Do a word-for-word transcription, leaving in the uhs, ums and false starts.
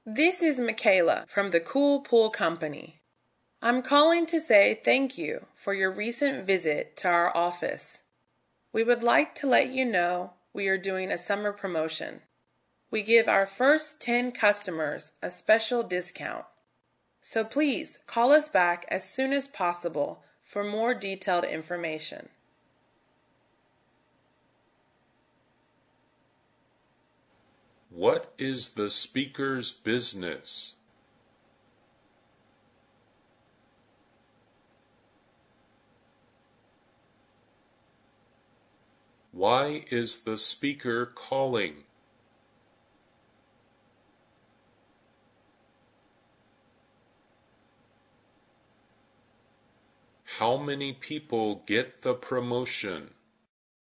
This is Michaela from the Cool Pool Company. I'm calling to say thank you for your recent visit to our office. We would like to let you know we are doing a summer promotion. We give our first ten customers a special discount. So please call us back as soon as possible for more detailed information. What is the speaker's business? Why is the speaker calling? How many people get the promotion?